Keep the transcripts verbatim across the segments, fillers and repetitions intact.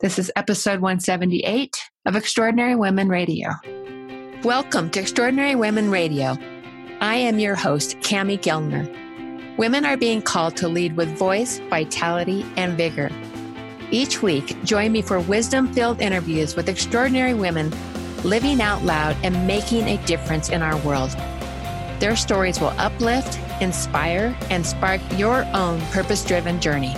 This is episode one seventy-eight of Extraordinary Women Radio. Welcome to Extraordinary Women Radio. I am your host, Cami Gellner. Women are being called to lead with voice, vitality, and vigor. Each week, join me for wisdom-filled interviews with extraordinary women living out loud and making a difference in our world. Their stories will uplift, inspire, and spark your own purpose-driven journey.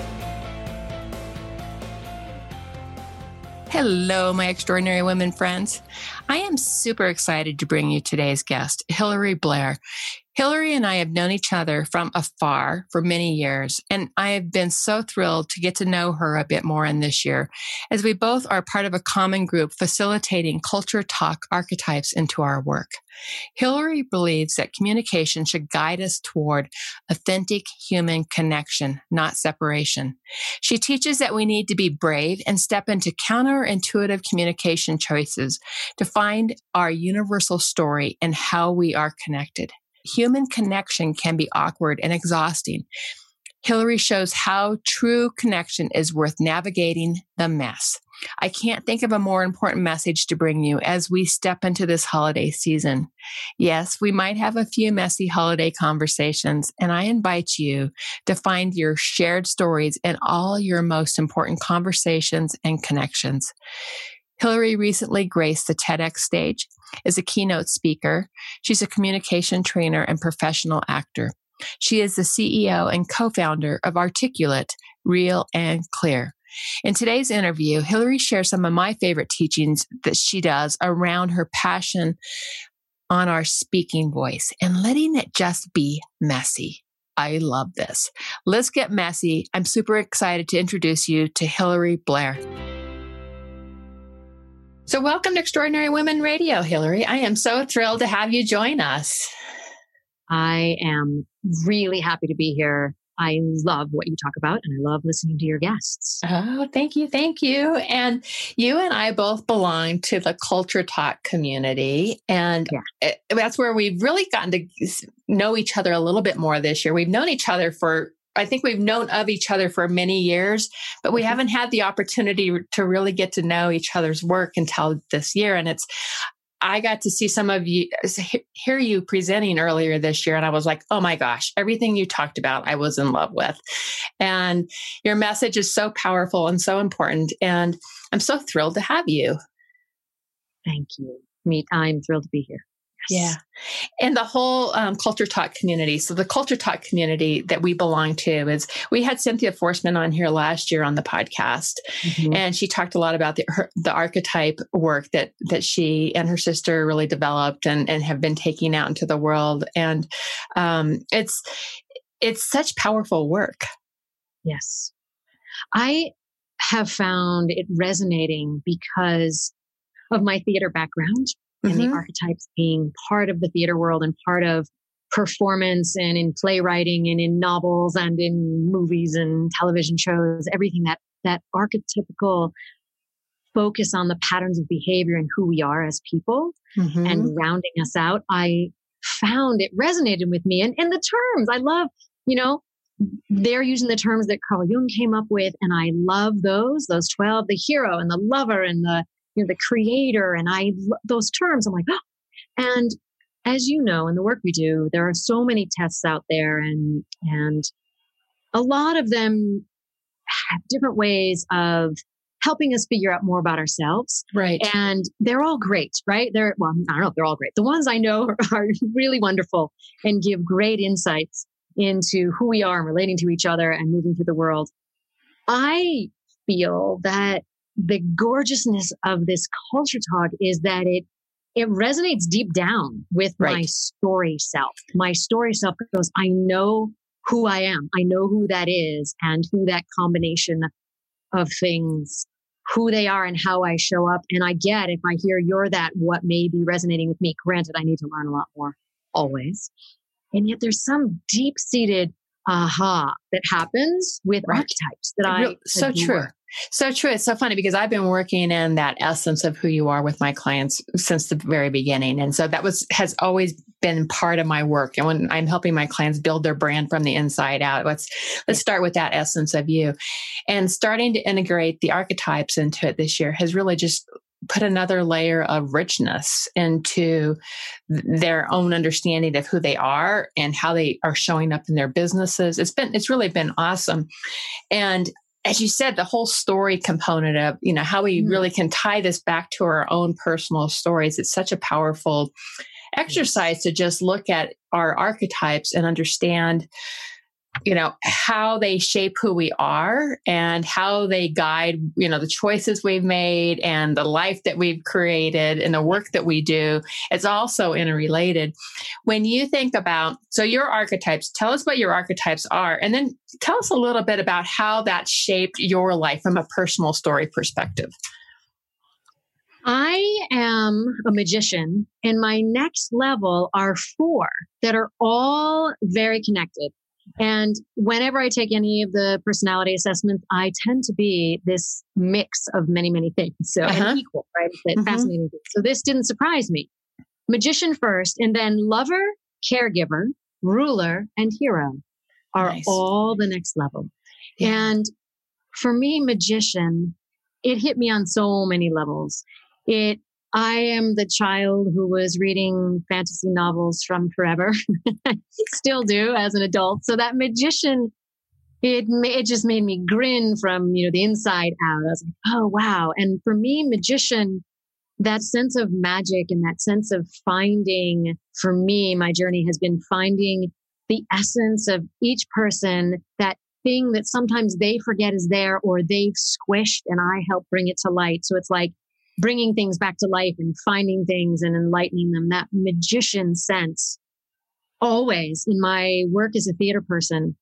Hello, my extraordinary women friends. I am super excited to bring you today's guest, Hilary Blair. Hilary and I have known each other from afar for many years, and I have been so thrilled to get to know her a bit more in this year, as we both are part of a common group facilitating culture talk archetypes into our work. Hilary believes that communication should guide us toward authentic human connection, not separation. She teaches that we need to be brave and step into counterintuitive communication choices to find our universal story and how we are connected. Human connection can be awkward and exhausting. Hilary shows how true connection is worth navigating the mess. I can't think of a more important message to bring you as we step into this holiday season. Yes, we might have a few messy holiday conversations, and I invite you to find your shared stories in all your most important conversations and connections. Hilary recently graced the TEDx stage as a keynote speaker. She's a communication trainer and professional actor. She is the C E O and co-founder of Articulate, Real and Clear. In today's interview, Hilary shares some of my favorite teachings that she does around her passion on our speaking voice and letting it just be messy. I love this. Let's get messy. I'm super excited to introduce you to Hilary Blair. So welcome to Extraordinary Women Radio, Hilary. I am so thrilled to have you join us. I am really happy to be here. I love what you talk about, and I love listening to your guests. Oh, thank you. Thank you. And you and I both belong to the Culture Talk community. And yeah. it, that's where we've really gotten to know each other a little bit more this year. We've known each other for I think we've known of each other for many years, but we haven't had the opportunity to really get to know each other's work until this year. And it's, I got to see some of you, hear you presenting earlier this year. And I was like, oh my gosh, everything you talked about, I was in love with. And your message is so powerful and so important. And I'm so thrilled to have you. Thank you. Me, I'm thrilled to be here. Yeah. And the whole um, Culture Talk community. So the Culture Talk community that we belong to is, we had Cynthia Forsman on here last year on the podcast, mm-hmm. and she talked a lot about the, her, the archetype work that, that she and her sister really developed and, and have been taking out into the world. And um, it's, it's such powerful work. Yes. I have found it resonating because of my theater background. And mm-hmm. the archetypes being part of the theater world and part of performance and in playwriting and in novels and in movies and television shows, everything that, that archetypical focus on the patterns of behavior and who we are as people mm-hmm. and rounding us out. I found it resonated with me. And, and the terms, I love, you know, they're using the terms that Carl Jung came up with. And I love those, those twelve, the hero and the lover and the you know, the creator, and I, those terms, I'm like, oh. And as you know, in the work we do, there are so many tests out there, and, and a lot of them have different ways of helping us figure out more about ourselves. Right. And they're all great, right? They're, well, I don't know if they're all great. The ones I know are, are really wonderful and give great insights into who we are and relating to each other and moving through the world. I feel that the gorgeousness of this culture talk is that it it resonates deep down with right. my story self. My story self goes, I know who I am. I know who that is and who that combination of things, who they are and how I show up. And I get, if I hear you're that, what may be resonating with me. Granted, I need to learn a lot more always. And yet there's some deep-seated aha that happens with right. archetypes that I so adore. True. So true. It's so funny because I've been working in that essence of who you are with my clients since the very beginning. And so that was, has always been part of my work. And when I'm helping my clients build their brand from the inside out, let's, let's start with that essence of you. And starting to integrate the archetypes into it this year has really just put another layer of richness into their own understanding of who they are and how they are showing up in their businesses. It's been, it's really been awesome. And as you said, the whole story component of, you know, how we mm-hmm. really can tie this back to our own personal stories. It's such a powerful exercise to just look at our archetypes and understand, you know, how they shape who we are and how they guide, you know, the choices we've made and the life that we've created and the work that we do. It's also interrelated. When you think about, so your archetypes, tell us what your archetypes are, and then tell us a little bit about how that shaped your life from a personal story perspective. I am a magician, and my next level are four that are all very connected. And whenever I take any of the personality assessments, I tend to be this mix of many, many things. So, uh-huh. and equal, right? It's mm-hmm. fascinating thing. So this didn't surprise me. Magician first, and then lover, caregiver, ruler, and hero are nice. All the next level. Yeah. And for me, magician, it hit me on so many levels. It I am the child who was reading fantasy novels from forever. Still do as an adult. So that magician, it it just made me grin from, you know, the inside out. I was like, oh, wow. And for me, magician, that sense of magic and that sense of finding, for me, my journey has been finding the essence of each person, that thing that sometimes they forget is there or they've squished and I help bring it to light. So it's like bringing things back to life and finding things and enlightening them, that magician sense. Always in my work as a theater person,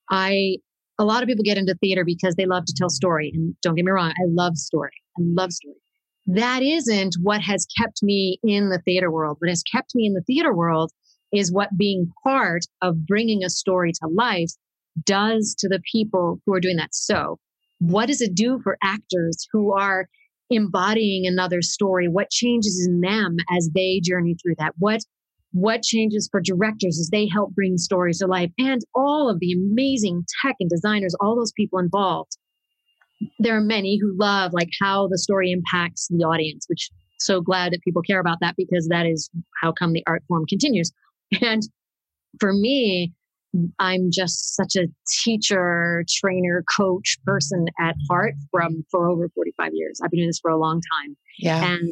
I, a lot of people get into theater because they love to tell story. And don't get me wrong, I love story. I love story. That isn't what has kept me in the theater world. What has kept me in the theater world is what being part of bringing a story to life does to the people who are doing that. So what does it do for actors who are embodying another story? What changes in them as they journey through that? What what changes for directors as they help bring stories to life? And all of the amazing tech and designers, all those people involved. There are many who love like how the story impacts the audience, which so glad that people care about that, because that is how come the art form continues. And for me, I'm just such a teacher, trainer, coach person at heart from for over forty-five years. I've been doing this for a long time. Yeah. And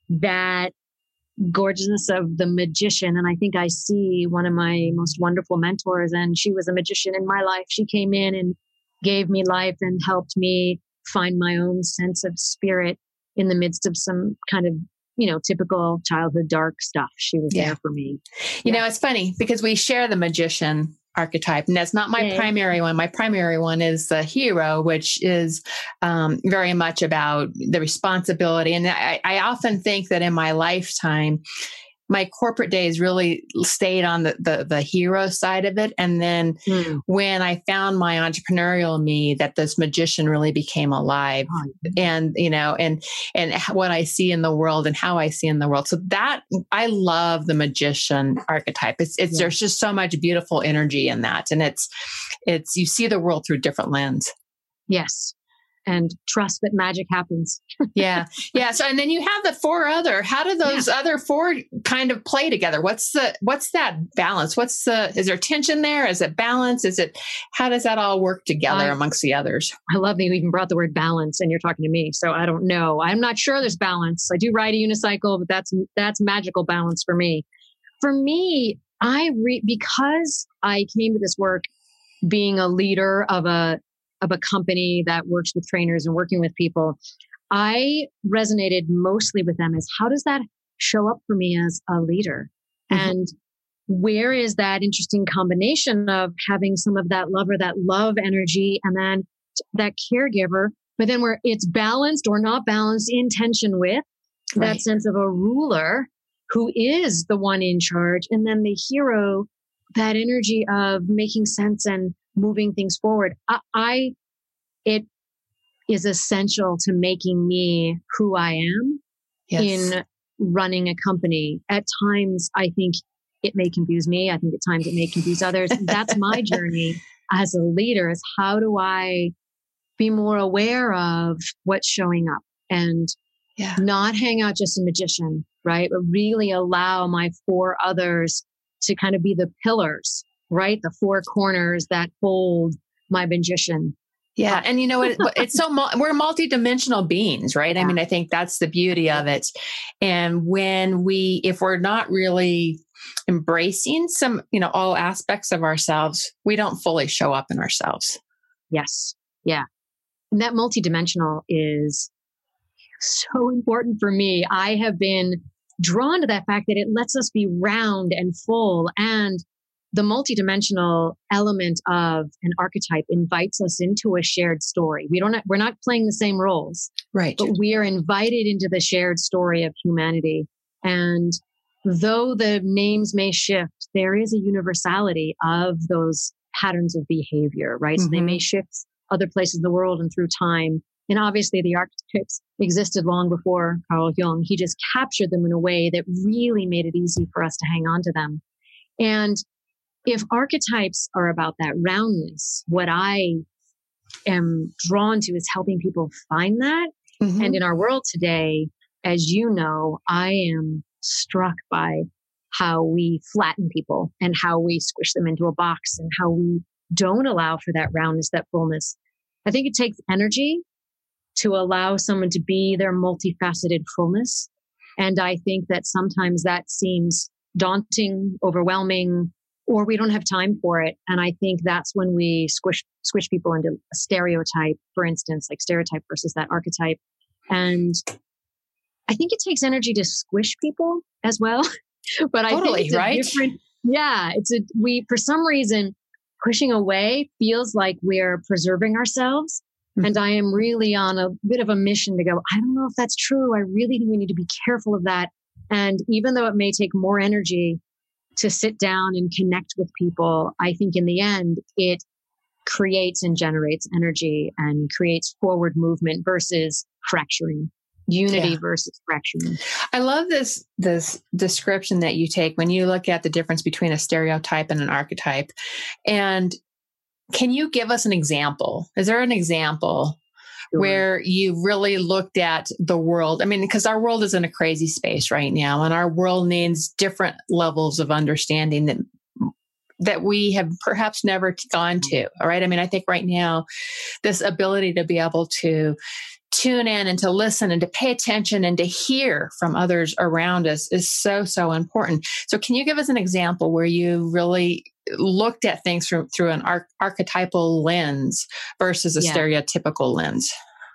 that gorgeousness of the magician. And I think I see one of my most wonderful mentors, and she was a magician in my life. She came in and gave me life and helped me find my own sense of spirit in the midst of some kind of, you know, typical childhood dark stuff. She was yeah. there for me. You yeah. know, it's funny because we share the magician archetype, and that's not my yeah. primary one. My primary one is the hero, which is um, very much about the responsibility. And I, I often think that in my lifetime, my corporate days really stayed on the, the, the hero side of it. And then mm. when I found my entrepreneurial me, that this magician really became alive oh, yeah. and, you know, and, and what I see in the world and how I see in the world. So that I love the magician archetype. It's, it's, yeah. there's just so much beautiful energy in that. And it's, it's, you see the world through different lens. Yes. And trust that magic happens. yeah. Yeah. So, and then you have the four other, how do those yeah. other four kind of play together? What's the, what's that balance? What's the, is there tension there? Is it balance? Is it, how does that all work together I, amongst the others? I love that you even brought the word balance and you're talking to me. So I don't know. I'm not sure there's balance. I do ride a unicycle, but that's, that's magical balance for me. For me, I re, because I came to this work being a leader of a, of a company that works with trainers and working with people, I resonated mostly with them as how does that show up for me as a leader? Mm-hmm. And where is that interesting combination of having some of that love or that love energy and then that caregiver, but then where it's balanced or not balanced in tension with right. that sense of a ruler who is the one in charge. And then the hero, that energy of making sense and moving things forward. I, I, it is essential to making me who I am yes. in running a company. At times, I think it may confuse me. I think at times it may confuse others. That's my journey as a leader, is how do I be more aware of what's showing up and yeah. not hang out just a magician, right? But really allow my four others to kind of be the pillars, right? The four corners that hold my magician. Yeah. And you know what? It's so, we're multidimensional beings, right? Yeah. I mean, I think that's the beauty of it. And when we, if we're not really embracing some, you know, all aspects of ourselves, we don't fully show up in ourselves. Yes. Yeah. And that multidimensional is so important for me. I have been drawn to that fact that it lets us be round and full, and the multidimensional element of an archetype invites us into a shared story. We don't, we're not playing the same roles, right? But we are invited into the shared story of humanity. And though the names may shift, there is a universality of those patterns of behavior, right? Mm-hmm. So they may shift other places in the world and through time. And obviously the archetypes existed long before Carl Jung. He just captured them in a way that really made it easy for us to hang on to them. And if archetypes are about that roundness, what I am drawn to is helping people find that. Mm-hmm. And in our world today, as you know, I am struck by how we flatten people and how we squish them into a box and how we don't allow for that roundness, that fullness. I think it takes energy to allow someone to be their multifaceted fullness. And I think that sometimes that seems daunting, overwhelming, or we don't have time for it. And I think that's when we squish squish people into a stereotype, for instance, like stereotype versus that archetype. And I think it takes energy to squish people as well. But I totally, think it's a right? different, yeah, it's a, we, for some reason, pushing away feels like we're preserving ourselves. Mm-hmm. And I am really on a bit of a mission to go, I don't know if that's true. I really think we need to be careful of that. And even though it may take more energy to sit down and connect with people, I think in the end, it creates and generates energy and creates forward movement versus fracturing. Unity yeah. versus fracturing. I love this, this description that you take when you look at the difference between a stereotype and an archetype. And can you give us an example? Is there an example sure. where you really looked at the world? I mean, because our world is in a crazy space right now, and our world needs different levels of understanding that that we have perhaps never gone to. All right. I mean, I think right now, this ability to be able to tune in and to listen and to pay attention and to hear from others around us is so, so important. So can you give us an example where you really looked at things through, through an arch- archetypal lens versus a yeah. stereotypical lens?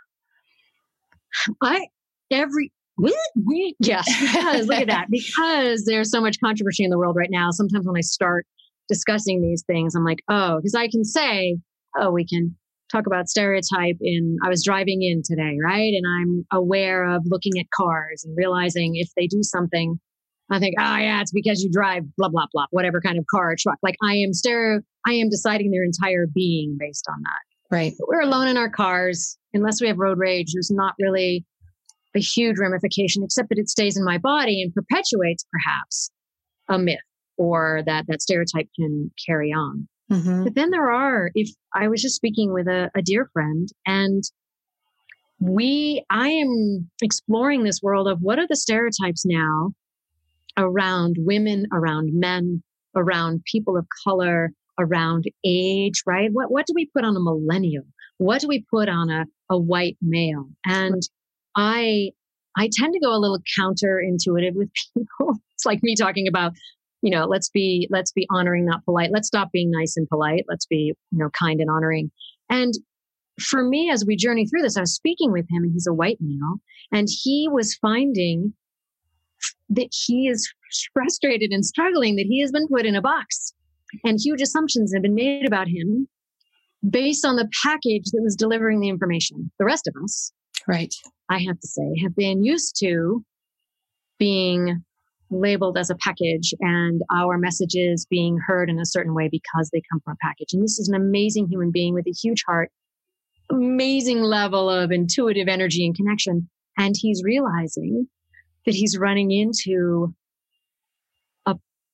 I, every, we, we, yes, because look at that, because there's so much controversy in the world right now. Sometimes when I start discussing these things, I'm like, oh, because I can say, oh, we can talk about stereotype in, I was driving in today, right? And I'm aware of looking at cars and realizing if they do something, I think, oh yeah, it's because you drive blah, blah, blah, whatever kind of car or truck. Like I am stereo, I am deciding their entire being based on that. Right. But we're alone in our cars. Unless we have road rage, there's not really a huge ramification, except that it stays in my body and perpetuates perhaps a myth or that that stereotype can carry on. Mm-hmm. But then there are, if I was just speaking with a, a dear friend and we, I am exploring this world of what are the stereotypes now around women, around men, around people of color, around age, right? What, what do we put on a millennial? What do we put on a, a white male? And I, I tend to go a little counterintuitive with people. It's like me talking about, you know, let's be, let's be honoring, not polite. Let's stop being nice and polite. Let's be, you know, kind and honoring. And for me, as we journey through this, I was speaking with him and he's a white male and he was finding that he is frustrated and struggling that he has been put in a box and huge assumptions have been made about him based on the package that was delivering the information. The rest of us, right, I have to say, have been used to being labeled as a package and our messages being heard in a certain way because they come from a package. And this is an amazing human being with a huge heart, amazing level of intuitive energy and connection. And he's realizing that he's running into a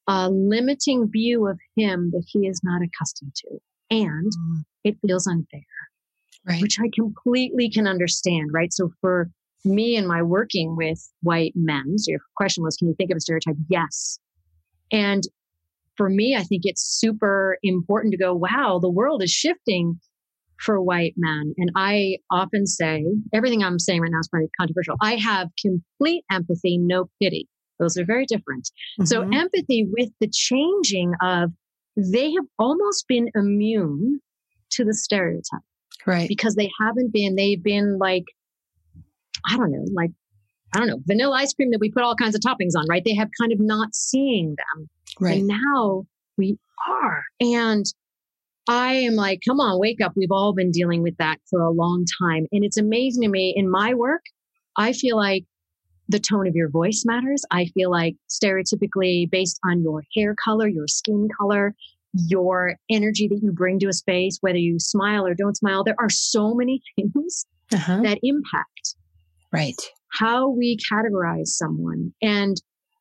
a limiting view of him that he is not accustomed to. And mm. it feels unfair, right. which I completely can understand, right? So for me and my working with white men, so your question was, can you think of a stereotype? Yes. And for me, I think it's super important to go, wow, the world is shifting for white men. And I often say, everything I'm saying right now is probably controversial. I have complete empathy, no pity. Those are very different. Mm-hmm. So empathy with the changing of, they have almost been immune to the stereotype. Right. Because they haven't been, they've been like, I don't know, like, I don't know, vanilla ice cream that we put all kinds of toppings on, right? They have kind of not seeing them. Right. And now we are. And I am like, come on, wake up. We've all been dealing with that for a long time. And it's amazing to me in my work, I feel like the tone of your voice matters. I feel like stereotypically based on your hair color, your skin color, your energy that you bring to a space, whether you smile or don't smile, there are so many things uh-huh. that impact right. how we categorize someone. And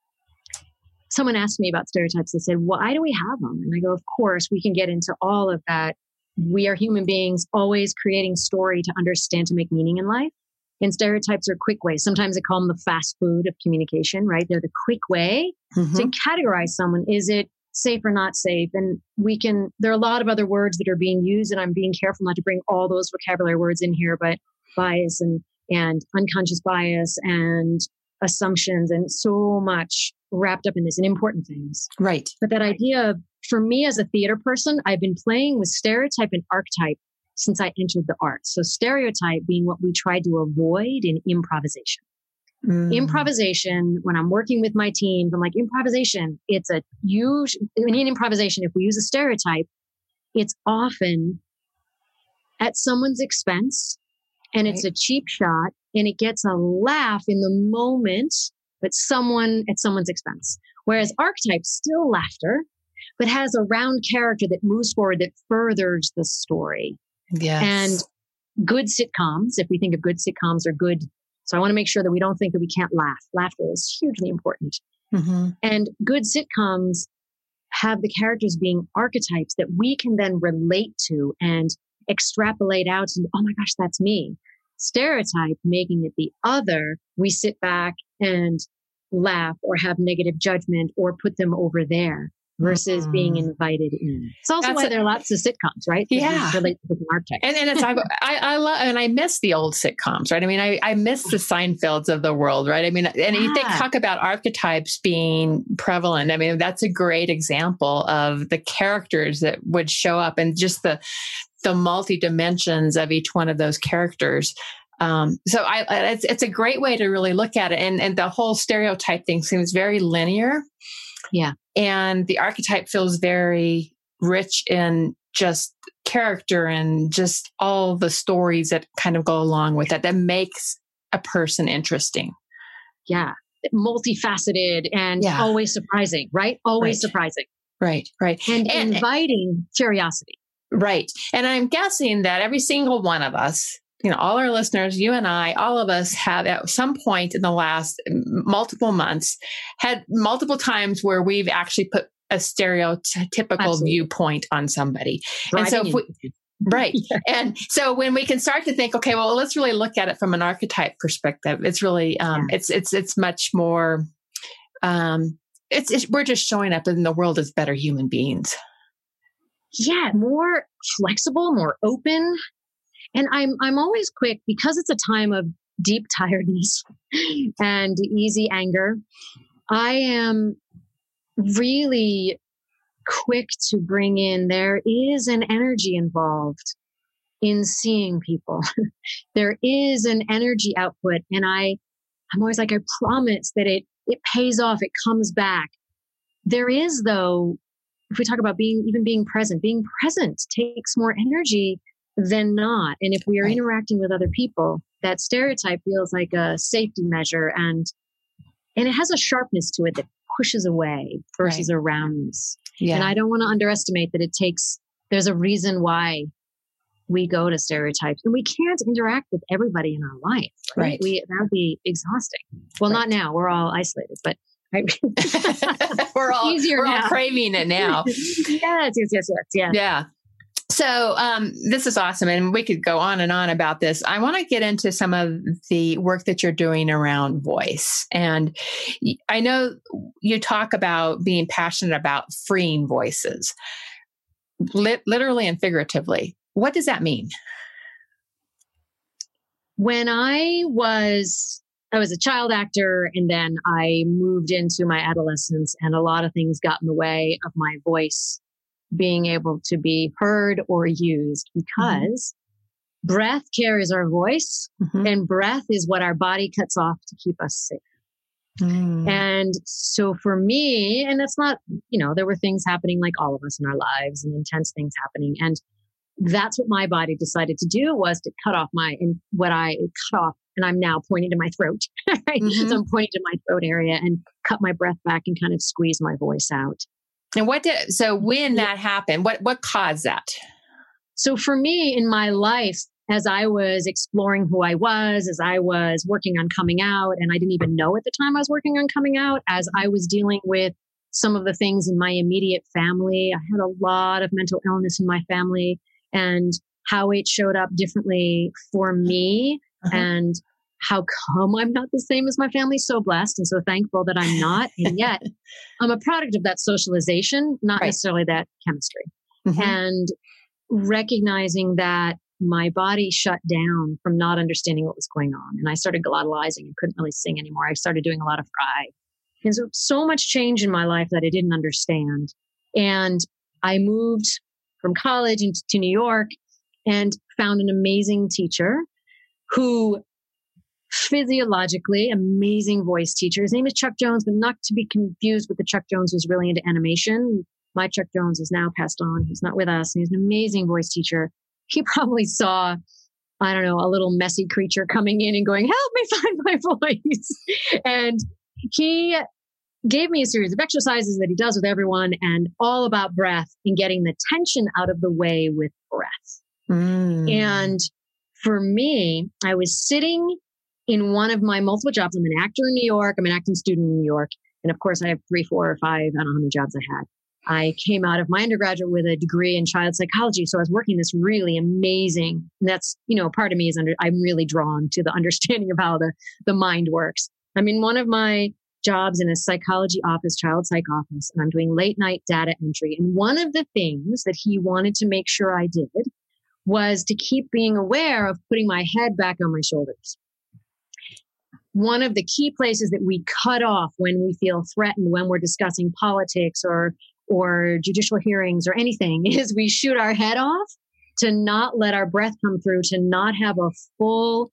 someone asked me about stereotypes. They said, why do we have them? And I go, of course, we can get into all of that. We are human beings always creating story to understand, to make meaning in life. And stereotypes are quick ways. Sometimes they call them the fast food of communication, right? They're the quick way mm-hmm. to categorize someone. Is it safe or not safe? And we can, there are a lot of other words that are being used, and I'm being careful not to bring all those vocabulary words in here, but bias and, and unconscious bias and assumptions and so much wrapped up in this and important things. Right. But that idea of, for me as a theater person, I've been playing with stereotype and archetype since I entered the arts. So stereotype being what we try to avoid in improvisation. Mm. Improvisation, when I'm working with my teams, I'm like, improvisation, it's a huge, in improvisation, if we use a stereotype, it's often at someone's expense and right. it's a cheap shot and it gets a laugh in the moment, but someone at someone's expense. Whereas archetype, still laughter, but has a round character that moves forward, that furthers the story. Yes. And good sitcoms, if we think of good sitcoms, are good. So I want to make sure that we don't think that we can't laugh. Laughter is hugely important. Mm-hmm. And good sitcoms have the characters being archetypes that we can then relate to and extrapolate out and, oh my gosh, that's me. Stereotype, making it the other, we sit back and laugh or have negative judgment or put them over there. Versus mm. being invited in. It's also That's why a, there are lots of sitcoms, right? Yeah. Relate to the archetype. And then it's, I, I, I love, and I miss the old sitcoms, right? I mean, I, I miss the Seinfelds of the world, right? I mean, and yeah. you think, talk about archetypes being prevalent. I mean, that's a great example of the characters that would show up and just the, the multi dimensions of each one of those characters. Um, so I, it's, it's a great way to really look at it. And, and the whole stereotype thing seems very linear. Yeah. And the archetype feels very rich in just character and just all the stories that kind of go along with it that makes a person interesting. Yeah. Multifaceted and yeah. always surprising, right? Always right. surprising. Right, right. And, and inviting curiosity. Right. And I'm guessing that every single one of us, you know, all our listeners, you and I, all of us have at some point in the last multiple months had multiple times where we've actually put a stereotypical Absolutely. viewpoint on somebody. Driving and so, if we, right. Yeah. And so when we can start to think, okay, well, let's really look at it from an archetype perspective. It's really, um, yeah. it's, it's, it's much more, um, it's, it's, we're just showing up in the world as better human beings. Yeah. More flexible, more open. And I'm I'm always quick because it's a time of deep tiredness and easy anger. I am really quick to bring in, there is an energy involved in seeing people. There is an energy output. And I, I'm always like, I promise that it it pays off, it comes back. There is, though, if we talk about being even being present, being present takes more energy than not. And if we are right. interacting with other people, that stereotype feels like a safety measure, and and it has a sharpness to it that pushes away versus right. a roundness. Yeah. And I don't want to underestimate that it takes, there's a reason why we go to stereotypes, and we can't interact with everybody in our life. Right. right. We, that would be exhausting. Well, right. not now, we're all isolated, but I, we're all, easier we're now. all craving it now. yes, yes, yes, yes, yeah. Yeah. So um, this is awesome. And we could go on and on about this. I want to get into some of the work that you're doing around voice. And I know you talk about being passionate about freeing voices, lit- literally and figuratively. What does that mean? When I was, I was a child actor, and then I moved into my adolescence, and a lot of things got in the way of my voice being able to be heard or used, because mm-hmm. breath carries our voice, mm-hmm. and breath is what our body cuts off to keep us safe. Mm. And so for me, and it's not, you know, there were things happening like all of us in our lives, and intense things happening. And that's what my body decided to do, was to cut off my, and what I cut off, and I'm now pointing to my throat. Right? Mm-hmm. So I'm pointing to my throat area and cut my breath back and kind of squeeze my voice out. And what did, so when that happened, what, what caused that? So for me in my life, as I was exploring who I was, as I was working on coming out, and I didn't even know at the time I was working on coming out, as I was dealing with some of the things in my immediate family, I had a lot of mental illness in my family, and how it showed up differently for me, uh-huh. and how come I'm not the same as my family. So blessed and so thankful that I'm not. And yet I'm a product of that socialization, not right. necessarily that chemistry. Mm-hmm. And recognizing that my body shut down from not understanding what was going on. And I started glottalizing and couldn't really sing anymore. I started doing a lot of cry. And so, so much change in my life that I didn't understand. And I moved from college into to New York and found an amazing teacher who physiologically amazing voice teacher. His name is Chuck Jones, but not to be confused with the Chuck Jones who's really into animation. My Chuck Jones is now passed on. He's not with us. And he's an amazing voice teacher. He probably saw, I don't know, a little messy creature coming in and going, help me find my voice. And he gave me a series of exercises that he does with everyone, and all about breath and getting the tension out of the way with breath. Mm. And for me, I was sitting in one of my multiple jobs. I'm an actor in New York. I'm an acting student in New York. And of course, I have three, four, or five, I don't know how many jobs I had. I came out of my undergraduate with a degree in child psychology. So I was working this really amazing, and that's, you know, part of me is under, I'm really drawn to the understanding of how the, the mind works. I'm in one of my jobs in a psychology office, child psych office, and I'm doing late night data entry. And one of the things that he wanted to make sure I did was to keep being aware of putting my head back on my shoulders. One of the key places that we cut off when we feel threatened, when we're discussing politics or or judicial hearings or anything, is we shoot our head off to not let our breath come through, to not have a full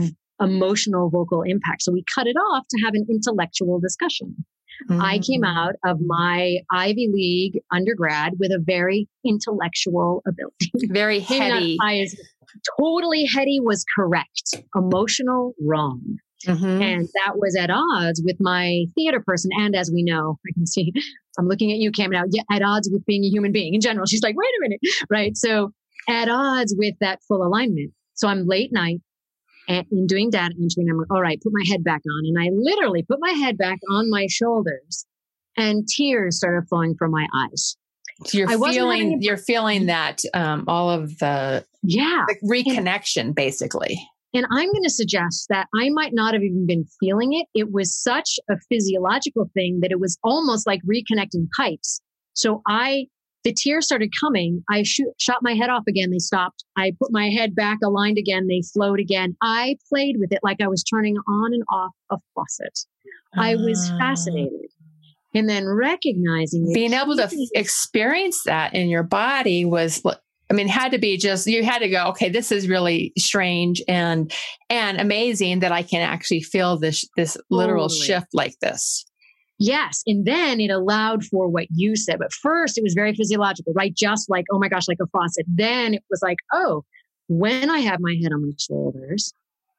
emotional vocal impact. So we cut it off to have an intellectual discussion. Mm-hmm. I came out of my Ivy League undergrad with a very intellectual ability. Very heady. I, totally heady was correct. Emotional, wrong. Mm-hmm. And that was at odds with my theater person. And as we know, I can see, I'm looking at you, Cam, now, yeah, at odds with being a human being in general. She's like, wait a minute. Right. So at odds with that full alignment. So I'm late night and in doing data entry, and I'm like, all right, put my head back on. And I literally put my head back on my shoulders, and tears started flowing from my eyes. So you're I feeling, a- you're feeling that, um, all of the, yeah, the reconnection, and, basically. And I'm going to suggest that I might not have even been feeling it. It was such a physiological thing that it was almost like reconnecting pipes. So I, the tears started coming. I shoot, shot my head off again. They stopped. I put my head back, aligned again. They flowed again. I played with it like I was turning on and off a faucet. Uh, I was fascinated. And then recognizing being able to f- experience that in your body was, I mean, had to be just, you had to go, okay, this is really strange and, and amazing that I can actually feel this, this literal totally. shift like this. Yes. And then it allowed for what you said. But first it was very physiological, right? Just like, oh my gosh, like a faucet. Then it was like, oh, when I have my head on my shoulders,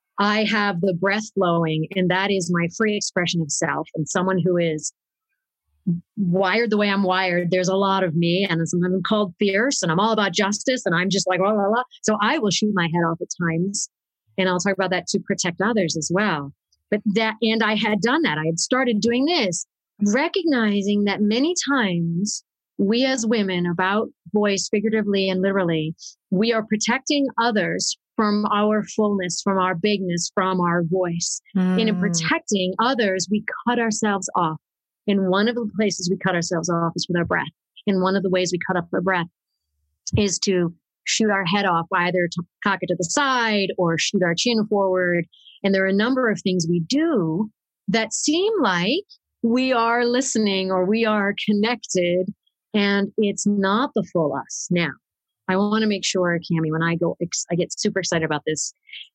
I have the breath flowing, and that is my free expression of self. And someone who is wired the way I'm wired, there's a lot of me, and sometimes I'm called fierce, and I'm all about justice, and I'm just like, la, la, la. So I will shoot my head off at times. And I'll talk about that to protect others as well. But that, and I had done that. I had started doing this. recognizing that many times we as women, about voice figuratively and literally, we are protecting others from our fullness, from our bigness, from our voice. Mm. And in protecting others, we cut ourselves off. And one of the places we cut ourselves off is with our breath. And one of the ways we cut off our breath is to shoot our head off, either to cock it to the side or shoot our chin forward. And there are a number of things we do that seem like we are listening or we are connected, and it's not the full us. Now, I want to make sure, Cami, when I go, I get super excited about this.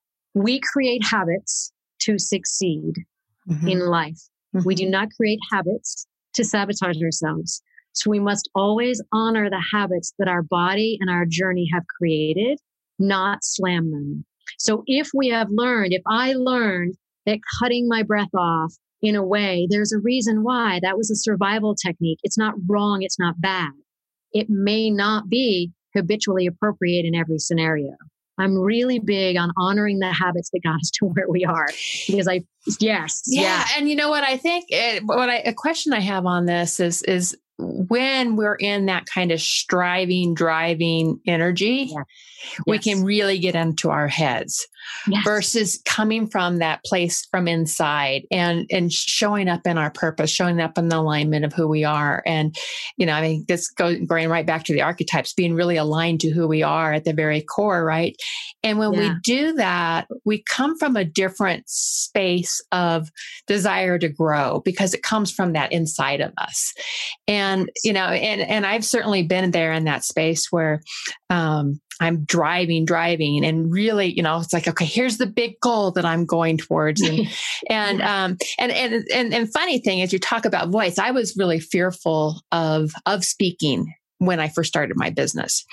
We create habits to succeed mm-hmm. in life. Mm-hmm. We do not create habits to sabotage ourselves. So we must always honor the habits that our body and our journey have created, not slam them. So if we have learned, if I learned that cutting my breath off in a way, there's a reason why. That was a survival technique. It's not wrong. It's not bad. It may not be habitually appropriate in every scenario. I'm really big on honoring the habits that got us to where we are, because I, yes. Yeah. yeah. And you know what I think, it, what I, a question I have on this is, is when we're in that kind of striving, driving energy, yeah. we yes. can really get into our heads yes. versus coming from that place from inside and, and showing up in our purpose, showing up in the alignment of who we are. And, you know, I mean, this goes going right back to the archetypes, being really aligned to who we are at the very core, right? And when yeah. we do that, we come from a different space of desire to grow because it comes from that inside of us. And, you know, and, and I've certainly been there in that space where, um, I'm driving, driving, and really, you know, it's like, okay, here's the big goal that I'm going towards. And, and, yeah. um, and, and, and, and funny thing is, you talk about voice. I was really fearful of, of speaking when I first started my business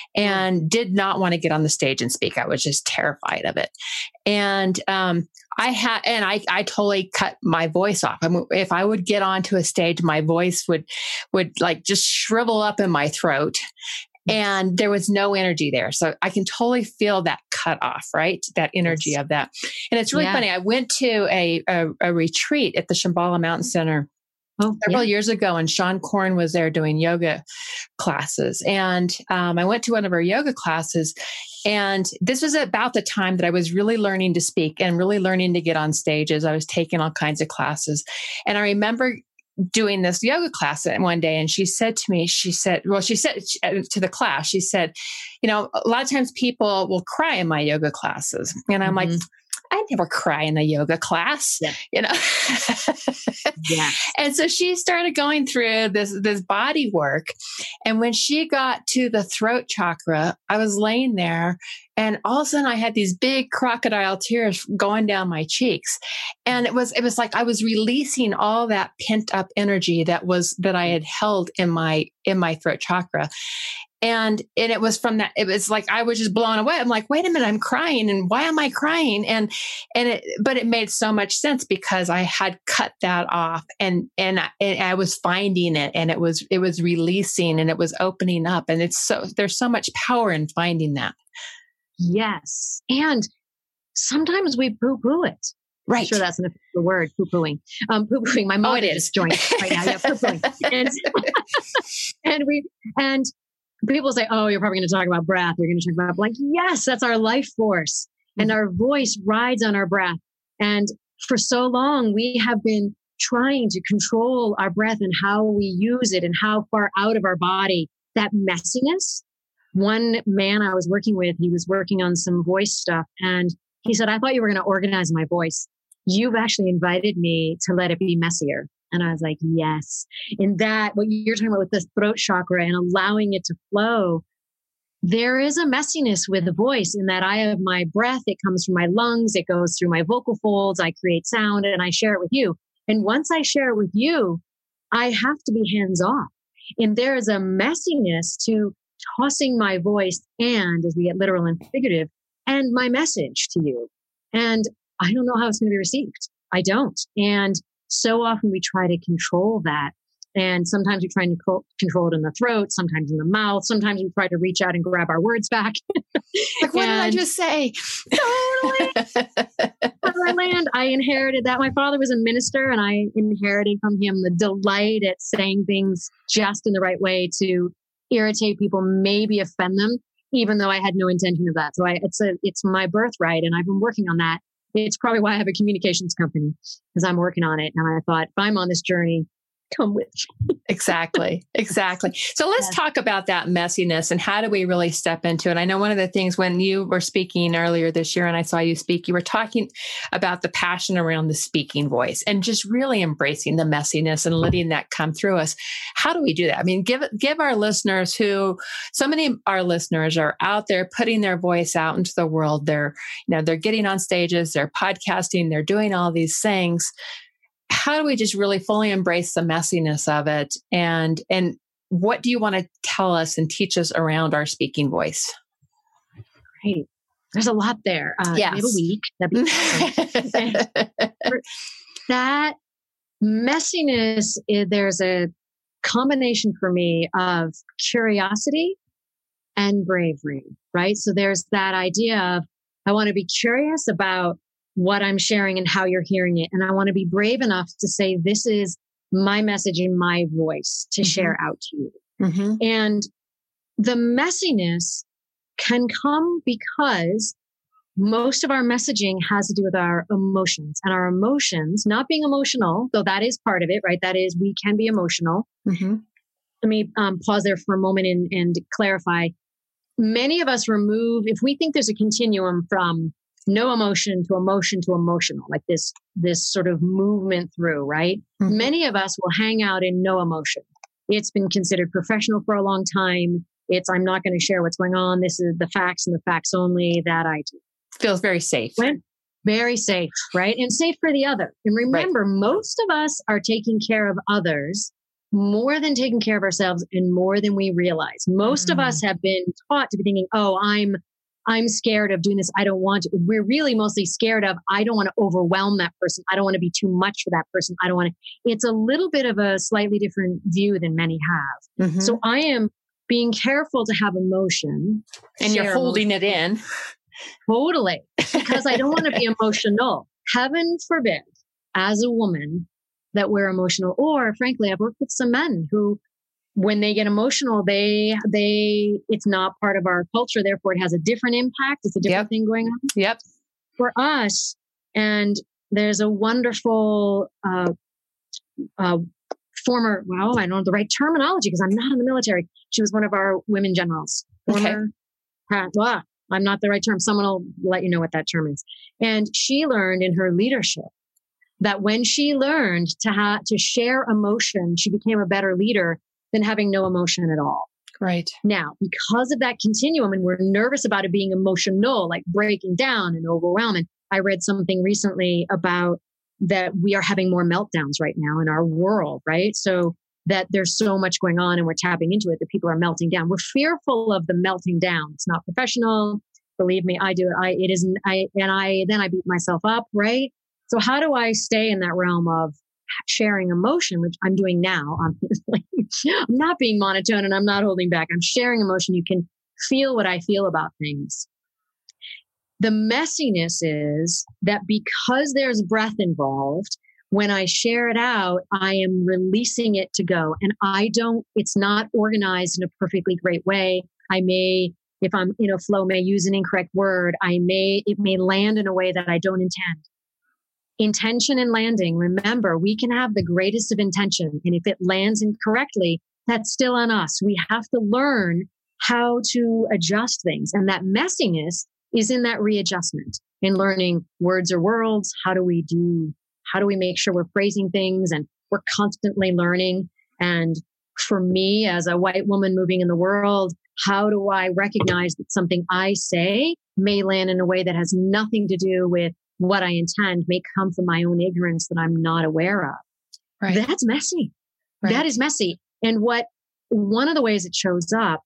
and did not want to get on the stage and speak. I was just terrified of it. And, um, I had, and I, I totally cut my voice off. I mean, if I would get onto a stage, my voice would, would like just shrivel up in my throat. And there was no energy there. So I can totally feel that cut off, right? That energy yes. of that. And it's really yeah. funny. I went to a, a, a retreat at the Shambhala Mountain Center oh, several yeah. years ago, and Sean Korn was there doing yoga classes. And um, I went to one of her yoga classes, and this was about the time that I was really learning to speak and really learning to get on stages. I was taking all kinds of classes. And I remember doing this yoga class one day, and she said to me, she said, well, she said to the class, she said, you know, a lot of times people will cry in my yoga classes. And I'm mm-hmm. like, I never cry in a yoga class, yeah. you know? yeah. And so she started going through this, this body work. And when she got to the throat chakra, I was laying there, and all of a sudden I had these big crocodile tears going down my cheeks. And it was, it was like I was releasing all that pent up energy that was, that I had held in my, in my throat chakra. And, and it was from that, it was like, I was just blown away. I'm like, wait a minute, I'm crying. And why am I crying? And, and it, but it made so much sense because I had cut that off, and, and I, and I was finding it, and it was, it was releasing, and it was opening up. And it's so, there's so much power in finding that. Yes. And sometimes we poo poo it. Right. I'm sure that's an official word, poo pooing. Um, poo pooing. My mom oh, it is. Just joined right now. Yeah, poo pooing. And, and we, and, people say, oh, you're probably going to talk about breath. You're going to talk about, like, yes, that's our life force. And our voice rides on our breath. And for so long, we have been trying to control our breath and how we use it and how far out of our body, that messiness. One man I was working with, he was working on some voice stuff. And he said, I thought you were going to organize my voice. You've actually invited me to let it be messier. And I was like, yes. And that, what you're talking about with the throat chakra and allowing it to flow, there is a messiness with the voice in that I have my breath. It comes from my lungs. It goes through my vocal folds. I create sound and I share it with you. And once I share it with you, I have to be hands off. And there is a messiness to tossing my voice and, as we get literal and figurative, and my message to you. And I don't know how it's going to be received. I don't. And so often we try to control that. And sometimes we try to co- control it in the throat, sometimes in the mouth. Sometimes we try to reach out and grab our words back. Like, what and did I just say? Totally. I land. I inherited that. My father was a minister, and I inherited from him the delight at saying things just in the right way to irritate people, maybe offend them, even though I had no intention of that. So I, it's a, it's my birthright, and I've been working on that. It's probably why I have a communications company, because I'm working on it. And I thought, if I'm on this journey, come with me. Exactly. Exactly. So let's yes. talk about that messiness and how do we really step into it? I know one of the things when you were speaking earlier this year and I saw you speak, you were talking about the passion around the speaking voice and just really embracing the messiness and letting that come through us. How do we do that? I mean, give give our listeners who, so many of our listeners are out there putting their voice out into the world. They're, you know, they're getting on stages, they're podcasting, they're doing all these things. How do we just really fully embrace the messiness of it? And, and what do you want to tell us and teach us around our speaking voice? Great. There's a lot there. Uh, yes. We have a week. That'd be that messiness, is, there's a combination for me of curiosity and bravery, right? So there's that idea of, I want to be curious about what I'm sharing and how you're hearing it. And I want to be brave enough to say, this is my message in my voice to mm-hmm. share out to you. Mm-hmm. And the messiness can come because most of our messaging has to do with our emotions, and our emotions, not being emotional, though that is part of it, right? That is, we can be emotional. Mm-hmm. Let me um, pause there for a moment and, and clarify. Many of us remove, if we think there's a continuum from no emotion to emotion to emotional, like this, this sort of movement through, right? Mm-hmm. Many of us will hang out in no emotion. It's been considered professional for a long time. It's, I'm not going to share what's going on. This is the facts and the facts only that I do. Feels very safe. When, very safe, right? And safe for the other. And remember, right. most of us are taking care of others more than taking care of ourselves and more than we realize. Most mm. of us have been taught to be thinking, oh, I'm I'm scared of doing this. I don't want to. We're really mostly scared of, I don't want to overwhelm that person. I don't want to be too much for that person. I don't want to. It's a little bit of a slightly different view than many have. Mm-hmm. So I am being careful to have emotion. And you're holding emotion. It in. Totally. Because I don't want to be emotional. Heaven forbid, as a woman, that we're emotional. Or frankly, I've worked with some men who, when they get emotional, they, they, it's not part of our culture. Therefore, it has a different impact. It's a different yep. thing going on. Yep. For us, and there's a wonderful uh, uh, former, well, I don't know the right terminology because I'm not in the military. She was one of our women generals. Former, okay. uh, well, I'm not the right term. Someone will let you know what that term is. And she learned in her leadership that when she learned to ha- to share emotion, she became a better leader than having no emotion at all. Right. Now, because of that continuum, and we're nervous about it being emotional, like breaking down and overwhelming. I read something recently about that we are having more meltdowns right now in our world, right? So that there's so much going on and we're tapping into it that people are melting down. We're fearful of the melting down. It's not professional. Believe me, I do it. I, it isn't, I, and I, then I beat myself up, right? So how do I stay in that realm of sharing emotion, which I'm doing now? Obviously, I'm not being monotone and I'm not holding back. I'm sharing emotion. You can feel what I feel about things. The messiness is that because there's breath involved, when I share it out, I am releasing it to go. And I don't, it's not organized in a perfectly great way. I may, if I'm in a flow, may use an incorrect word. I may, it may land in a way that I don't intend. Intention and landing, remember, we can have the greatest of intention. And if it lands incorrectly, that's still on us. We have to learn how to adjust things. And that messiness is in that readjustment, in learning words or worlds. How do we do, how do we make sure we're phrasing things? And we're constantly learning. And for me, as a white woman moving in the world, how do I recognize that something I say may land in a way that has nothing to do with what I intend, may come from my own ignorance that I'm not aware of? Right. That's messy. Right. That is messy. And what, one of the ways it shows up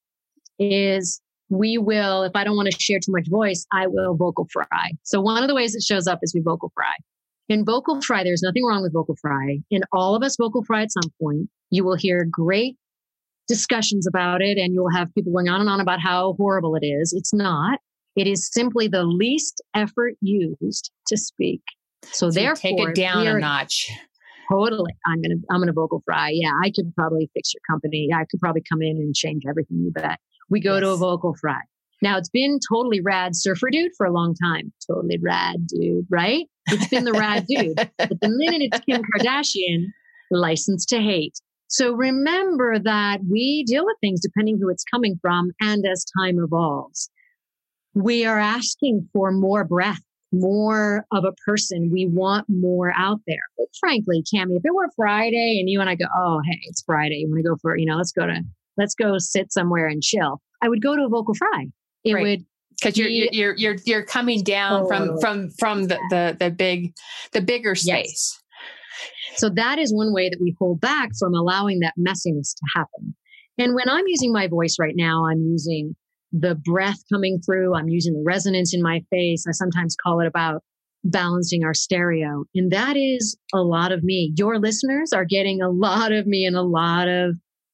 is we will, if I don't want to share too much voice, I will vocal fry. So one of the ways it shows up is we vocal fry. In vocal fry, there's nothing wrong with vocal fry. In all of us vocal fry at some point, you will hear great discussions about it, and you'll have people going on and on about how horrible it is. It's not. It is simply the least effort used to speak. So, so therefore, take it down a notch. Totally. I'm gonna I'm gonna vocal fry. Yeah, I could probably fix your company. I could probably come in and change everything, you bet. We go yes. to a vocal fry. Now, it's been totally rad surfer dude for a long time. Totally rad dude, right? It's been the rad dude. But the minute it's Kim Kardashian, license to hate. So remember that we deal with things depending who it's coming from, and as time evolves. We are asking for more breath, more of a person. We want more out there. But frankly, Cami, if it were Friday and you and I go, oh, hey, it's Friday. You want to go for, you know, let's go to, let's go sit somewhere and chill. I would go to a vocal fry. It right. would because you're, be, you're you're you're coming down oh, from from from the, the the big the bigger space. Yes. So that is one way that we hold back from allowing that messiness to happen. And when I'm using my voice right now, I'm using the breath coming through. I'm using the resonance in my face. I sometimes call it about balancing our stereo. And that is a lot of me. Your listeners are getting a lot of me and a lot of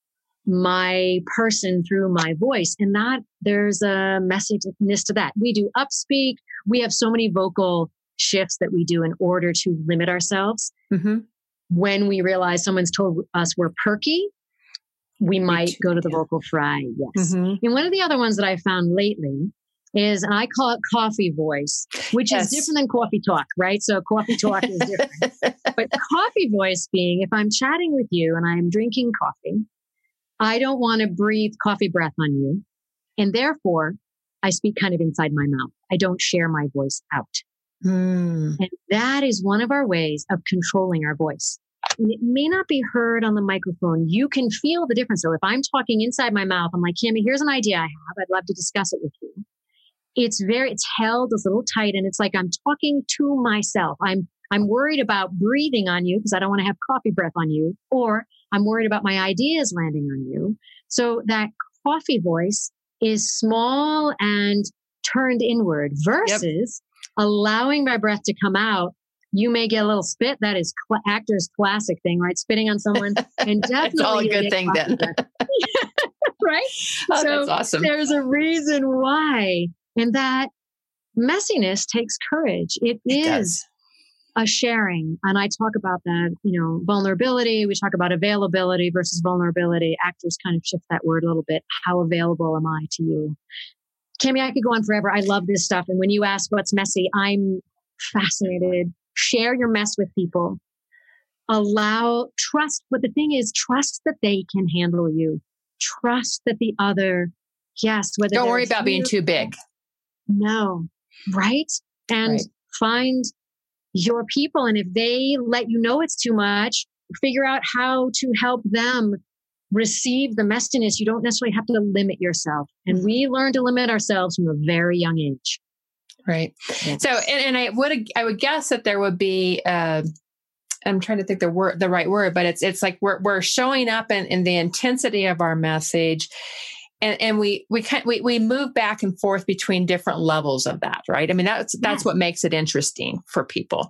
my person through my voice. And that there's a messageness to that. We do upspeak. We have so many vocal shifts that we do in order to limit ourselves. Mm-hmm. When we realize someone's told us we're perky, we might too, go to the yeah. vocal fry. Yes. Mm-hmm. And one of the other ones that I found lately is, and I call it coffee voice, which yes. is different than coffee talk, right? So coffee talk is different. But coffee voice being, if I'm chatting with you and I'm drinking coffee, I don't want to breathe coffee breath on you. And therefore, I speak kind of inside my mouth. I don't share my voice out. Mm. And that is one of our ways of controlling our voice. And it may not be heard on the microphone. You can feel the difference. So if I'm talking inside my mouth, I'm like, Cami, here's an idea I have. I'd love to discuss it with you. It's very, it's held, it's a little tight, and it's like I'm talking to myself. I'm I'm worried about breathing on you because I don't want to have coffee breath on you, or I'm worried about my ideas landing on you. So that coffee voice is small and turned inward versus yep. allowing my breath to come out. You may get a little spit. That is cl- actor's classic thing, right? Spitting on someone. And definitely it's all a good thing then. Right? Oh, so that's awesome. There's a reason why. And that messiness takes courage. It, it is. Does. A sharing. And I talk about that, you know, vulnerability. We talk about availability versus vulnerability. Actors kind of shift that word a little bit. How available am I to you? Cami, I could go on forever. I love this stuff. And when you ask what's messy, I'm fascinated. Share your mess with people. Allow, trust. But the thing is, trust that they can handle you. Trust that the other, yes. Whether Don't worry about being too big. No. Right? And right. find your people. And if they let you know it's too much, figure out how to help them receive the messiness. You don't necessarily have to limit yourself. And we learn to limit ourselves from a very young age. Right. Yes. So, and, and I would, I would guess that there would be, uh, I'm trying to think the word, the right word, but it's, it's like we're, we're showing up in, in the intensity of our message. And, and we, we kind we, we move back and forth between different levels of that, right? I mean, that's, that's yes. what makes it interesting for people.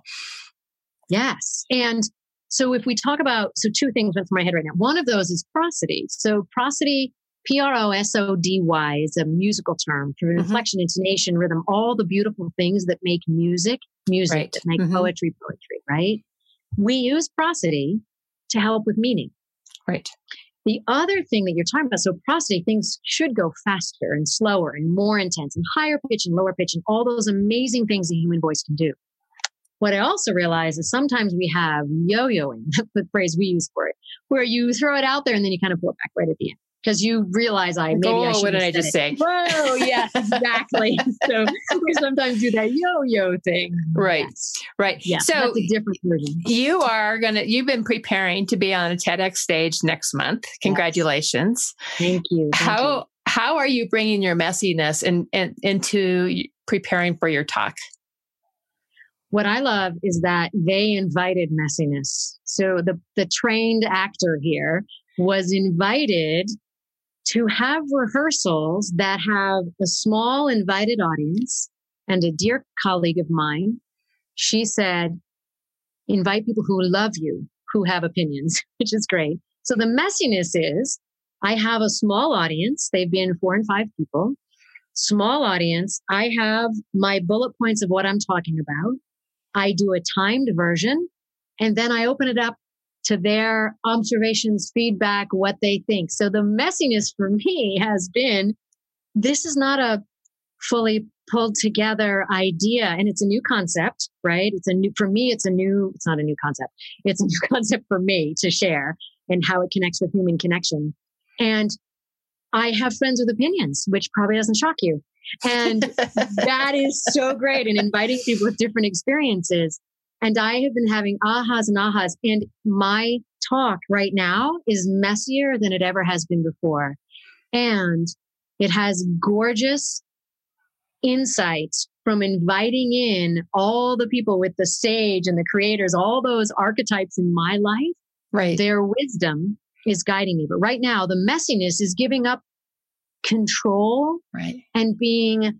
Yes. And so if we talk about, so two things went through my head right now. One of those is prosody. So prosody, P R O S O D Y, is a musical term for mm-hmm. inflection, intonation, rhythm, all the beautiful things that make music, music, right. that make mm-hmm. poetry, poetry, right? We use prosody to help with meaning. Right. The other thing that you're talking about, so prosody, things should go faster and slower and more intense and higher pitch and lower pitch and all those amazing things the human voice can do. What I also realize is sometimes we have yo-yoing, that's the phrase we use for it, where you throw it out there and then you kind of pull it back right at the end. Because you realize I maybe oh, I should what did I just it. say? Whoa, yes, exactly. So we sometimes do that yo-yo thing. Right, yes. right. Yeah, so that's a different version. You are gonna. You've been preparing to be on a TEDx stage next month. Congratulations! Yes. Thank you. Thank how you. how are you bringing your messiness in, in, into preparing for your talk? What I love is that they invited messiness. So the the trained actor here was invited to have rehearsals that have a small invited audience. And a dear colleague of mine, she said, invite people who love you, who have opinions, which is great. So the messiness is I have a small audience. They've been four and five people. Small audience. I have my bullet points of what I'm talking about. I do a timed version, and then I open it up to their observations, feedback, what they think. So the messiness for me has been, this is not a fully pulled together idea. And it's a new concept, right? It's a new, for me, it's a new, it's not a new concept. It's a new concept for me to share and how it connects with human connection. And I have friends with opinions, which probably doesn't shock you. And that is so great. And inviting people with different experiences. And I have been having ahas and ahas. And my talk right now is messier than it ever has been before. And it has gorgeous insights from inviting in all the people with the sage and the creators, all those archetypes in my life. Right. Their wisdom is guiding me. But right now, the messiness is giving up control, right, and being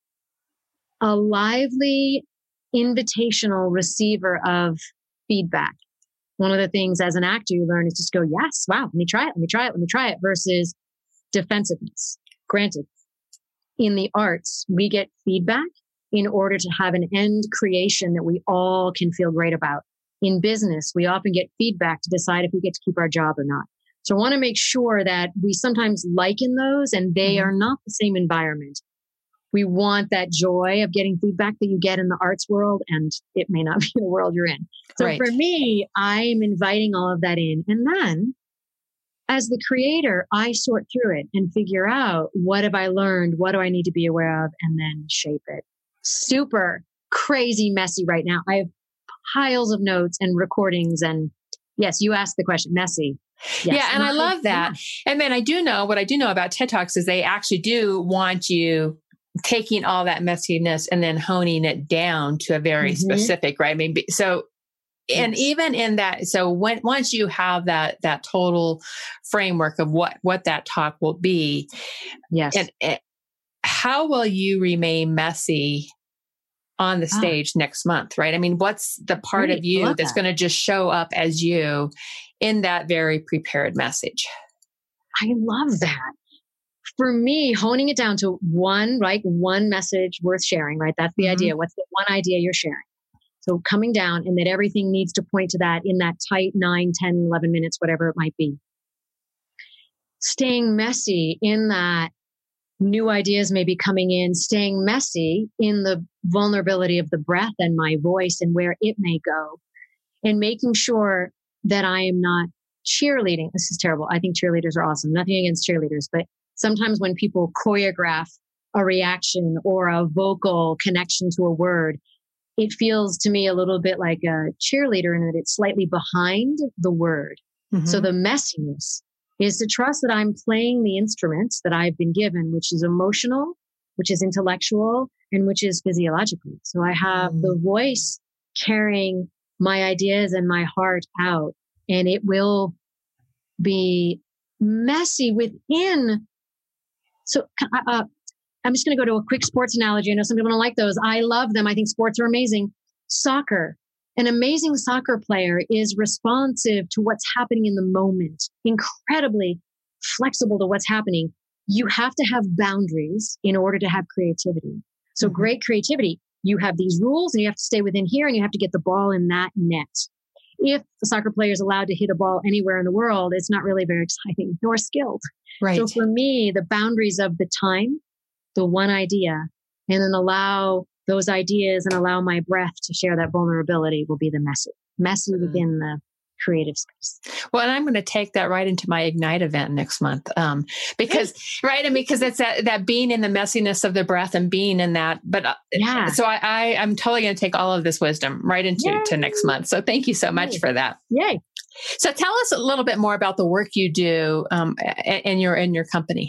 a lively, invitational receiver of feedback. One of the things as an actor you learn is just go, yes, wow, let me try it, let me try it, let me try it, versus defensiveness. Granted, in the arts, we get feedback in order to have an end creation that we all can feel great about. In business, we often get feedback to decide if we get to keep our job or not. So I want to make sure that we sometimes liken those, and they mm-hmm. are not the same environment. We want that joy of getting feedback that you get in the arts world, and it may not be the world you're in. So right. for me, I'm inviting all of that in. And then as the creator, I sort through it and figure out, what have I learned? What do I need to be aware of? And then shape it. Super crazy messy right now. I have piles of notes and recordings. And yes, you asked the question, messy. Yes. Yeah. And I love that. Yeah. And then I do know what I do know about TED Talks is they actually do want you taking all that messiness and then honing it down to a very mm-hmm. specific, right? I mean, so, and yes. even in that, so when, once you have that, that total framework of what, what that talk will be, yes. and, and how will you remain messy on the stage ah. next month, right? I mean, what's the part Great. of you that's that. going to just show up as you in that very prepared message? I love that. For me, honing it down to one, right? One message worth sharing, right? That's the mm-hmm. idea. What's the one idea you're sharing? So coming down, and that everything needs to point to that in that tight nine, ten, eleven minutes, whatever it might be. Staying messy in that new ideas may be coming in, staying messy in the vulnerability of the breath and my voice and where it may go, and making sure that I am not cheerleading. This is terrible. I think cheerleaders are awesome. Nothing against cheerleaders, but sometimes when people choreograph a reaction or a vocal connection to a word, it feels to me a little bit like a cheerleader in that it's slightly behind the word. Mm-hmm. So the messiness is to trust that I'm playing the instruments that I've been given, which is emotional, which is intellectual, and which is physiological. So I have mm. the voice carrying my ideas and my heart out, and it will be messy within. So uh, I'm just going to go to a quick sports analogy. I know some people don't like those. I love them. I think sports are amazing. Soccer. An amazing soccer player is responsive to what's happening in the moment, incredibly flexible to what's happening. You have to have boundaries in order to have creativity. So mm-hmm. great creativity, you have these rules and you have to stay within here and you have to get the ball in that net. If the soccer player is allowed to hit a ball anywhere in the world, it's not really very exciting nor skilled. Right. So for me, the boundaries of the time, the one idea, and then allow those ideas and allow my breath to share that vulnerability will be the messy, messy mm. within the creative space. Well, and I'm going to take that right into my Ignite event next month. Um, because, right. And because it's that, that being in the messiness of the breath and being in that, but uh, yeah. So I, I, I'm totally going to take all of this wisdom right into Yay. to next month. So thank you so much Yay. for that. Yay. So tell us a little bit more about the work you do um, in your, in your company.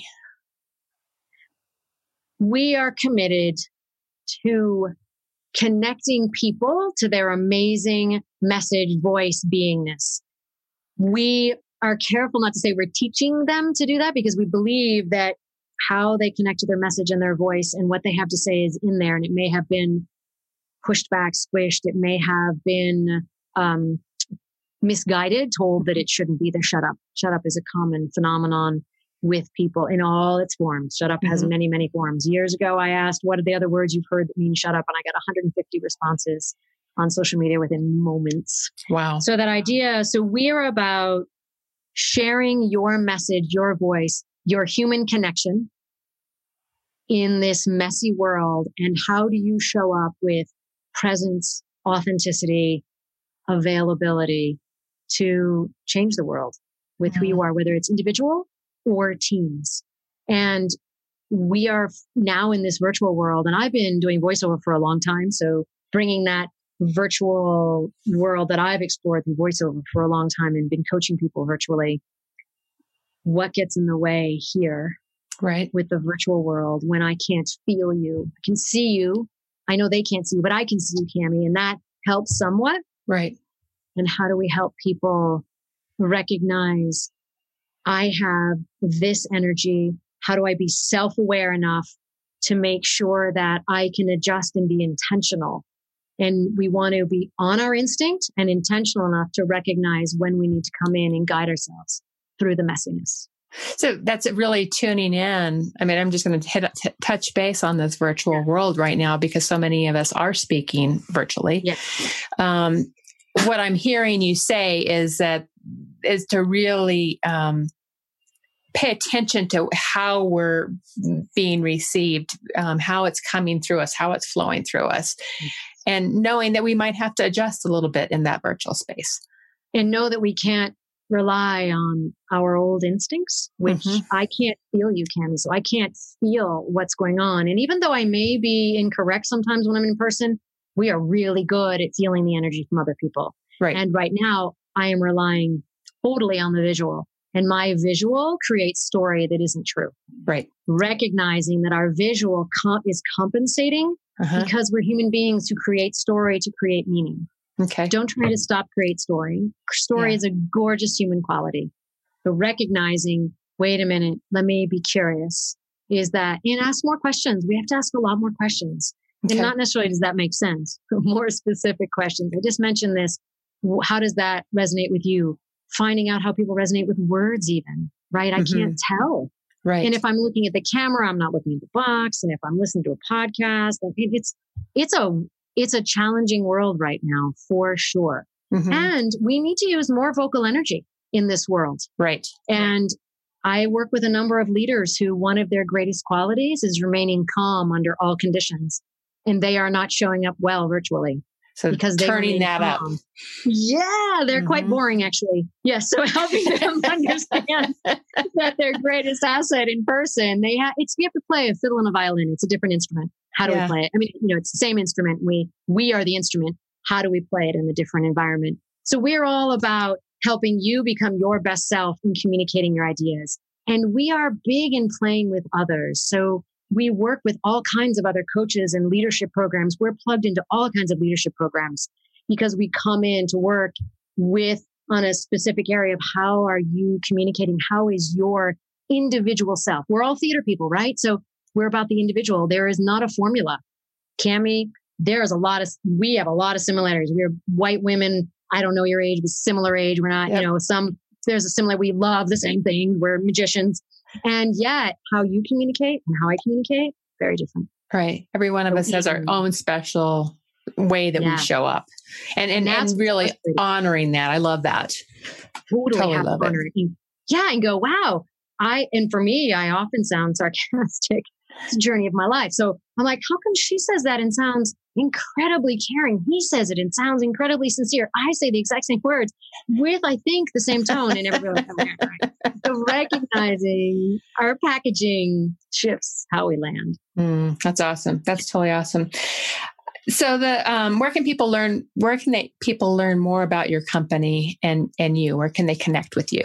We are committed to connecting people to their amazing message, voice, beingness. We are careful not to say we're teaching them to do that, because we believe that how they connect to their message and their voice and what they have to say is in there. And it may have been pushed back, squished. It may have been um, misguided, told that it shouldn't be there. Shut up. Shut up is a common phenomenon with people in all its forms. Shut up mm-hmm. has many, many forms. Years ago, I asked, what are the other words you've heard that mean shut up? And I got one hundred fifty responses on social media within moments. Wow. So that idea, so we are about sharing your message, your voice, your human connection in this messy world. And how do you show up with presence, authenticity, availability to change the world with mm-hmm. who you are, whether it's individual or teams. And we are now in this virtual world, and I've been doing voiceover for a long time. So bringing that virtual world that I've explored through voiceover for a long time and been coaching people virtually, what gets in the way here, right, with the virtual world when I can't feel you? I can see you. I know they can't see you, but I can see you, Cami, and that helps somewhat. Right. And how do we help people recognize I have this energy? How do I be self-aware enough to make sure that I can adjust and be intentional? And we want to be on our instinct and intentional enough to recognize when we need to come in and guide ourselves through the messiness. So that's really tuning in. I mean, I'm just going to hit, t- touch base on this virtual yeah. world right now because so many of us are speaking virtually. Yeah. Um, what I'm hearing you say is that is to really um, pay attention to how we're being received, um, how it's coming through us, how it's flowing through us, mm-hmm. and knowing that we might have to adjust a little bit in that virtual space. And know that we can't rely on our old instincts, which mm-hmm. I can't feel you, Cami, so I can't feel what's going on. And even though I may be incorrect sometimes when I'm in person, we are really good at feeling the energy from other people. Right. And right now, I am relying totally on the visual. And my visual creates story that isn't true. Right. Recognizing that our visual comp- is compensating uh-huh. because we're human beings who create story to create meaning. Okay. Don't try to stop create story. Story yeah. is a gorgeous human quality. But recognizing, wait a minute, let me be curious, is that, and ask more questions. We have to ask a lot more questions. Okay. And not necessarily does that make sense, but more specific questions. I just mentioned this. How does that resonate with you? Finding out how people resonate with words even, right? I mm-hmm. can't tell. Right. And if I'm looking at the camera, I'm not looking at the box. And if I'm listening to a podcast, it's, it's a, it's a challenging world right now for sure. Mm-hmm. And we need to use more vocal energy in this world. Right. And I work with a number of leaders who one of their greatest qualities is remaining calm under all conditions. And they are not showing up well virtually. So because turning that calm. up. Yeah, they're mm-hmm. quite boring, actually. Yes, so helping them understand that their greatest asset in person, they have it's you have to play a fiddle and a violin. It's a different instrument. How do yeah. we play it? I mean, you know, it's the same instrument. We we are the instrument. How do we play it in a different environment? So we're all about helping you become your best self in communicating your ideas. And we are big in playing with others. So we work with all kinds of other coaches and leadership programs. We're plugged into all kinds of leadership programs because we come in to work with on a specific area of how are you communicating? How is your individual self? We're all theater people, right? So we're about the individual. There is not a formula. Cami, there is a lot of, we have a lot of similarities. We're white women. I don't know your age, but similar age. We're not, yep. you know, some, there's a similar, we love the same thing. We're magicians. And yet how you communicate and how I communicate, very different. Right. Every one of so us has our own special way that yeah. we show up and, and, and, and really honoring that. I love that. Totally, totally love it. And, yeah. And go, wow. I, and for me, I often sound sarcastic. It's the journey of my life. So I'm like, how come she says that and sounds incredibly caring? He says it and sounds incredibly sincere. I say the exact same words with, I think, the same tone. And everybody like, right. So recognizing our packaging shifts how we land. Mm, that's awesome. That's totally awesome. So the um, where can people learn? Where can they people learn more about your company and and you? Where can they connect with you?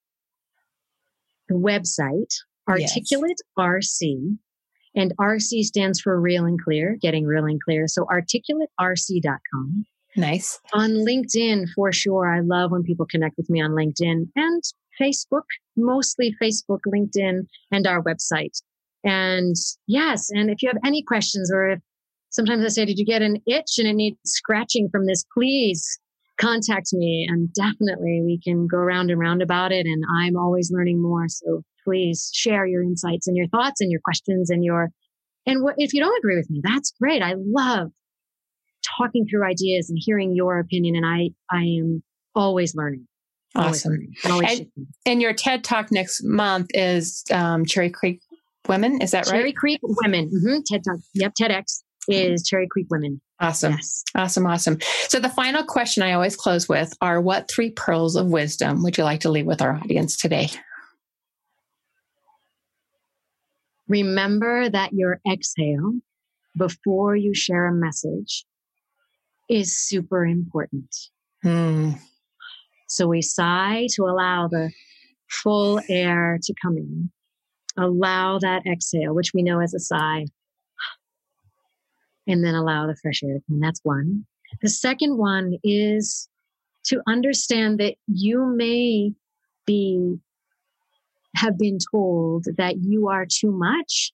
The website, Articulate yes. R C. And R C stands for real and clear, getting real and clear. So articulate R C dot com. Nice. On LinkedIn, for sure. I love when people connect with me on LinkedIn and Facebook, mostly Facebook, LinkedIn, and our website. And yes, and if you have any questions or if sometimes I say, did you get an itch and it needs scratching from this? Please contact me, and definitely we can go round and round about it. And I'm always learning more. So please share your insights and your thoughts and your questions and your, and what, if you don't agree with me, that's great. I love talking through ideas and hearing your opinion. And I, I am always learning. Always Awesome. learning. Always and, and your TED Talk next month is um, Cherry Creek Women. Is that right? Cherry Creek Women. Mm-hmm. TED Talk. Yep. TEDx is Cherry Creek Women. Awesome. Yes. Awesome. Awesome. So the final question I always close with are, what three pearls of wisdom would you like to leave with our audience today? Remember that your exhale before you share a message is super important. Hmm. So we sigh to allow the full air to come in. Allow that exhale, which we know as a sigh, and then allow the fresh air to come in. That's one. The second one is to understand that you may be, have been told that you are too much,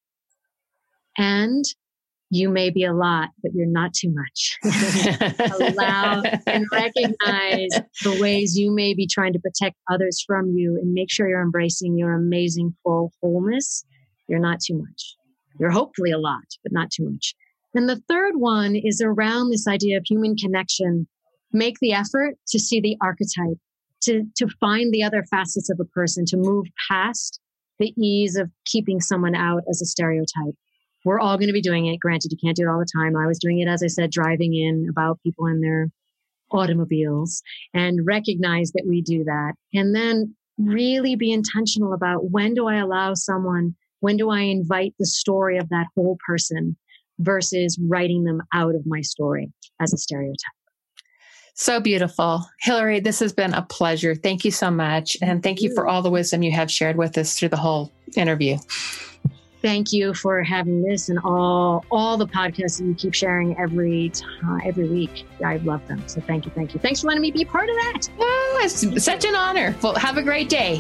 and you may be a lot, but you're not too much. Allow and recognize the ways you may be trying to protect others from you, and make sure you're embracing your amazing full wholeness. You're not too much. You're hopefully a lot, but not too much. And the third one is around this idea of human connection. Make the effort to see the archetype, to, to find the other facets of a person, to move past the ease of keeping someone out as a stereotype. We're all going to be doing it. Granted, you can't do it all the time. I was doing it, as I said, driving in about people in their automobiles, and recognize that we do that. And then really be intentional about, when do I allow someone, when do I invite the story of that whole person versus writing them out of my story as a stereotype. So beautiful. Hillary, this has been a pleasure. Thank you so much. And thank you for all the wisdom you have shared with us through the whole interview. Thank you for having this and all all the podcasts that you keep sharing every time, every week. I love them. So thank you, thank you. Thanks for letting me be a part of that. Oh, it's such an honor. Well, have a great day.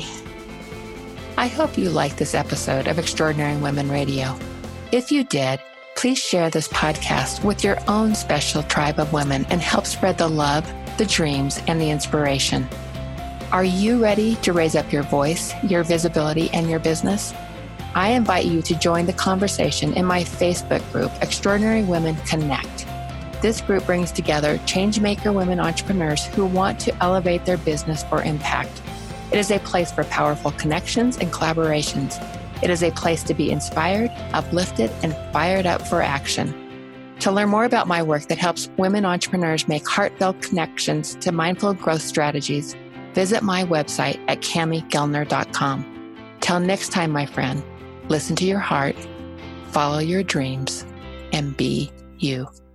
I hope you liked this episode of Extraordinary Women Radio. If you did, please share this podcast with your own special tribe of women and help spread the love, the dreams, and the inspiration. Are you ready to raise up your voice, your visibility, and your business? I invite you to join the conversation in my Facebook group, Extraordinary Women Connect. This group brings together changemaker women entrepreneurs who want to elevate their business for impact. It is a place for powerful connections and collaborations. It is a place to be inspired, uplifted, and fired up for action. To learn more about my work that helps women entrepreneurs make heartfelt connections to mindful growth strategies, visit my website at cami gellner dot com. Till next time, my friend, listen to your heart, follow your dreams, and be you.